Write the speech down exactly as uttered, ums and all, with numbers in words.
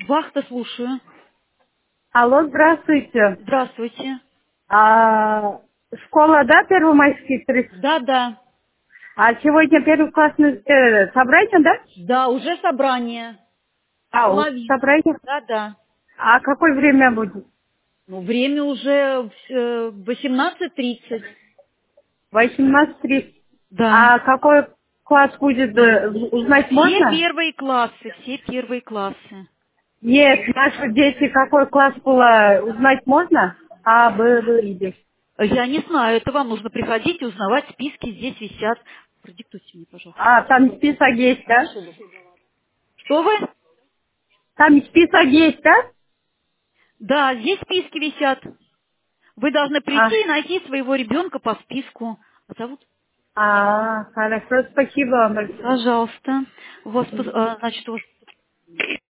Вахта, слушаю. Алло, здравствуйте. Здравствуйте. А, школа, да, Первомайский тридцать? Да, да. А сегодня первоклассное э, собрание, да? Да, уже собрание. А, у- Половина. собрание. Да, да. А какое время будет? Ну, время уже э, восемнадцать тридцать. восемнадцать тридцать. Да. А какой класс будет, э, узнать Все можно? первые классы, все первые классы. Нет, наши дети, какой класс было, узнать можно? А, Б, В, И. Я не знаю, это вам нужно приходить и узнавать, списки здесь висят. Продиктуйте мне, пожалуйста. А, там список есть, да? Что вы? Там список есть, да? Да, здесь списки висят. Вы должны А, прийти и найти своего ребенка по списку. А зовут? а, хорошо, спасибо вам большое. Пожалуйста. У вас, пос- а, значит, у вас